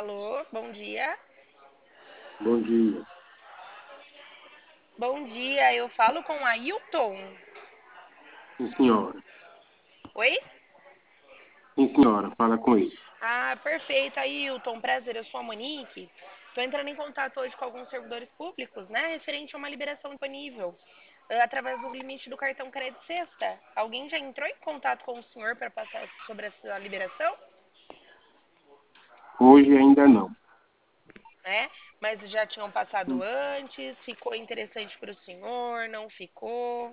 Alô, bom dia. Bom dia. Bom dia, eu falo com a Ailton. Sim, senhora. Oi? Sim, senhora. Fala com ele. Ah, perfeito, Ailton. Prazer, eu sou a Monique. Estou entrando em contato hoje com alguns servidores públicos, né? Referente a uma liberação disponível através do limite do cartão crédito sexta. Alguém já entrou em contato com o senhor para passar sobre essa liberação? Hoje ainda não. Né? Mas já tinham passado antes? Ficou interessante para o senhor? Não ficou?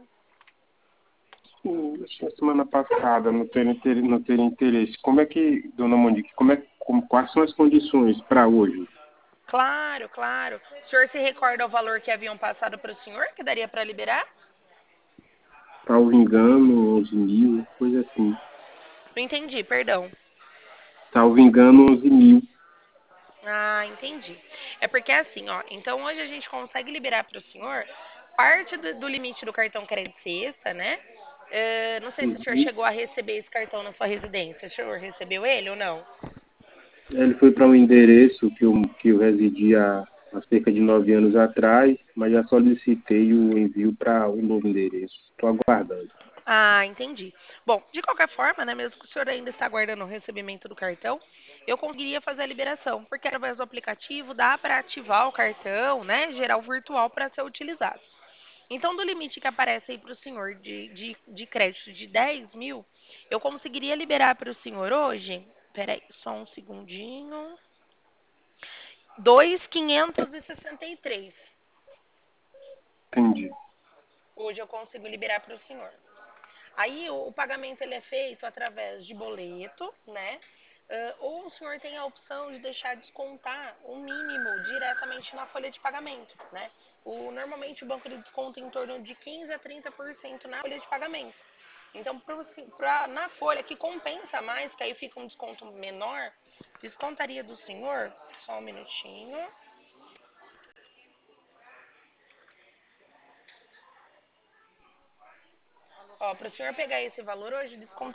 Sim, acho que a semana passada não ter interesse. Como é que, dona Monique, quais são as condições para hoje? Claro, claro. O senhor se recorda o valor que haviam passado para o senhor, que daria para liberar? Salvo engano, 11 mil, coisa assim. Não entendi, perdão. Salvo engano, 11 mil. Ah, entendi. É porque assim, ó. Então hoje a gente consegue liberar para o senhor parte do limite do cartão crédito sexta, né? Não sei se o senhor Uhum. chegou a receber esse cartão na sua residência. O senhor recebeu ele ou não? Ele foi para um endereço que eu residia há cerca de 9 anos atrás, mas já solicitei o envio para um novo endereço. Estou aguardando. Ah, entendi. Bom, de qualquer forma, né, mesmo que o senhor ainda está aguardando o recebimento do cartão, eu conseguiria fazer a liberação, porque através do aplicativo dá para ativar o cartão, né, geral virtual para ser utilizado. Então, do limite que aparece aí para o senhor de crédito de 10 mil, eu conseguiria liberar para o senhor hoje, peraí, só um segundinho, 2.563. Entendi. Hoje eu consigo liberar para o senhor. Aí o pagamento ele é feito através de boleto, né? Ou o senhor tem a opção de deixar descontar o mínimo diretamente na folha de pagamento, né? Normalmente o banco ele desconta em torno de 15 a 30% na folha de pagamento. Então, na folha que compensa mais, que aí fica um desconto menor, descontaria do senhor, só um minutinho. Ó, para o senhor pegar esse valor hoje,